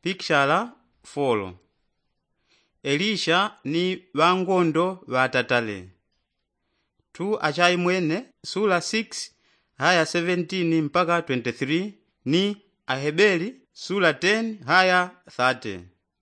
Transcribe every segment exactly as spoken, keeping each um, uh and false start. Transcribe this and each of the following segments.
Picture four. Elisha ni wangondo watatale. Tu achai mwene sura six haya seventeen mpaka twenty-three ni Aheberi sura ten haya thirty.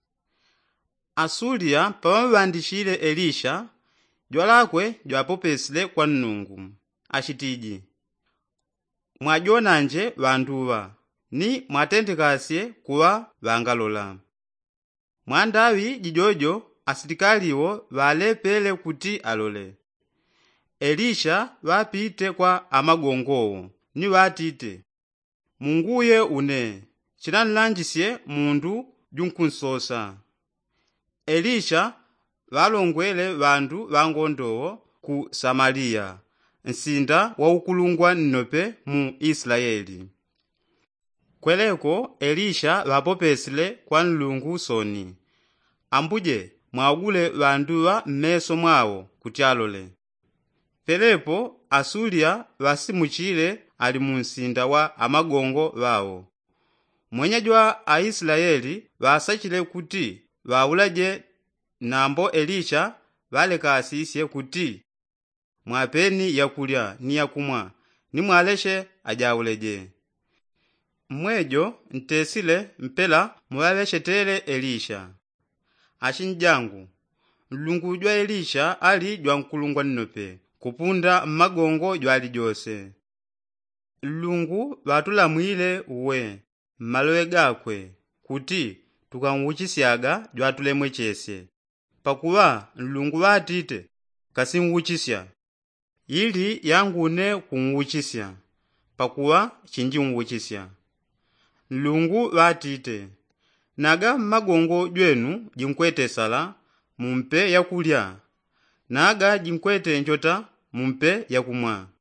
Asulia pawandishile Elisha jwalakwe jwapopesile kwa Nnungu ashitiji. Mwajonanje vanduwa ni mwatendekasye kuwa vangalola. Mwandawi jijojo asilikaliwo valepele kuti alole. Elisha vapite kwa amagongowo ni vatite, munguye une chinanilanjisye mundu junkunsosa. Elisha valongwele vandu vangondowo ku Samariya, nsinda waukulungwa nnope mu Israeli. Kweleko Elisha vapopesile kwa Nnungu soni, ambuje mwagule vanduwa mmeso mwawo kuti alole. Pelepo Asulia vasimuchile ali munsinda wa amagongo vawo. Mwenyeji wa Aisraeli vasachile kuti vaulaje nambo Elisha valeka asisye kuti mwapeni yakulya ni yakumwa ni mwaleshe ajauleje. Mwejo ntesile mpela mwaleshetele Elisha. Achinjangu Nnungu jwa Elisha ali jwa nkulungwa nnope kupunda magongo jwali jose. Nnungu vatulamwile uwe mmalowe gakwe kuti tukanwuchisyaga jwatulemwe chese. Pakuwa Nnungu vatite kasinwuchisya ili yangune kunwuchisya, pakuwa chinjinwuchisya. Nnungu vatite naga magongo jwenu jinkwete sala mumpe yakulya, naga jinkwete njota mumpe yakumwa.